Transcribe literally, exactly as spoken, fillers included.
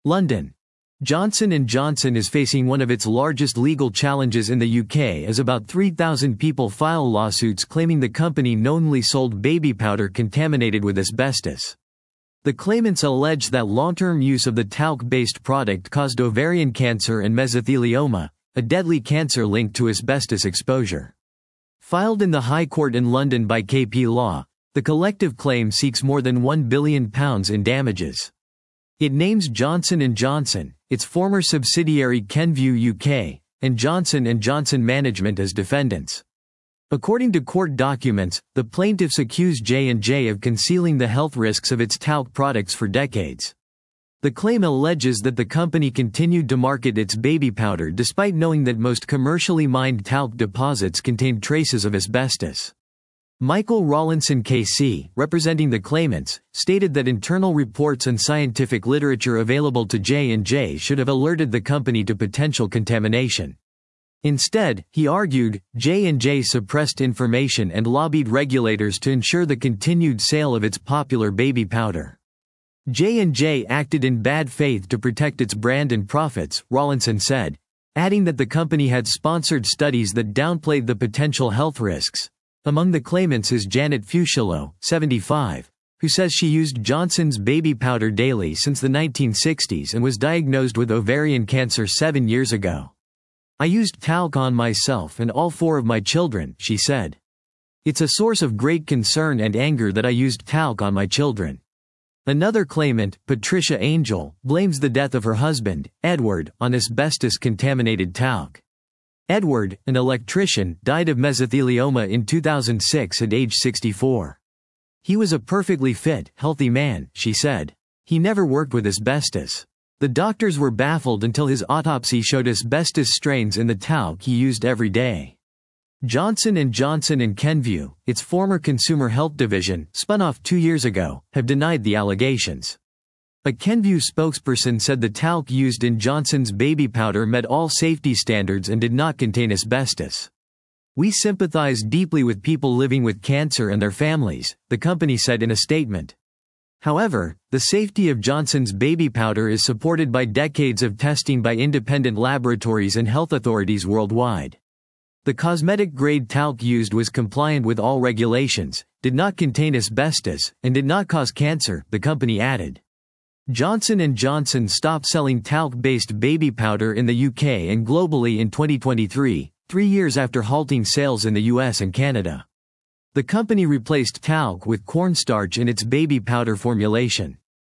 London. Johnson and Johnson is facing one of its largest legal challenges in the U K as about three thousand people file lawsuits claiming the company knowingly sold baby powder contaminated with asbestos. The claimants allege that long-term use of the talc-based product caused ovarian cancer and mesothelioma, a deadly cancer linked to asbestos exposure. Filed in the High Court in London by K P Law, the collective claim seeks more than one billion pounds in damages. It names Johnson and Johnson, its former subsidiary Kenvue U K, and Johnson and Johnson Management as defendants. According to court documents, the plaintiffs accuse J and J of concealing the health risks of its talc products for decades. The claim alleges that the company continued to market its baby powder despite knowing that most commercially mined talc deposits contained traces of asbestos. Michael Rawlinson K C, representing the claimants, stated that internal reports and scientific literature available to J and J should have alerted the company to potential contamination. Instead, he argued, J and J suppressed information and lobbied regulators to ensure the continued sale of its popular baby powder. J and J acted in bad faith to protect its brand and profits, Rawlinson said, adding that the company had sponsored studies that downplayed the potential health risks. Among the claimants is Janet Fuscello, seventy-five, who says she used Johnson's baby powder daily since the nineteen sixties and was diagnosed with ovarian cancer seven years ago. I used talc on myself and all four of my children, she said. It's a source of great concern and anger that I used talc on my children. Another claimant, Patricia Angel, blames the death of her husband, Edward, on asbestos-contaminated talc. Edward, an electrician, died of mesothelioma in two thousand six at age sixty-four. He was a perfectly fit, healthy man, she said. He never worked with asbestos. The doctors were baffled until his autopsy showed asbestos strains in the talc he used every day. Johnson and Johnson and Kenvue, its former consumer health division, spun off two years ago, have denied the allegations. A Kenvue spokesperson said the talc used in Johnson's baby powder met all safety standards and did not contain asbestos. We sympathize deeply with people living with cancer and their families, the company said in a statement. However, the safety of Johnson's baby powder is supported by decades of testing by independent laboratories and health authorities worldwide. The cosmetic-grade talc used was compliant with all regulations, did not contain asbestos, and did not cause cancer, the company added. Johnson and Johnson stopped selling talc-based baby powder in the U K and globally in twenty twenty-three, three years after halting sales in the U S and Canada. The company replaced talc with cornstarch in its baby powder formulation.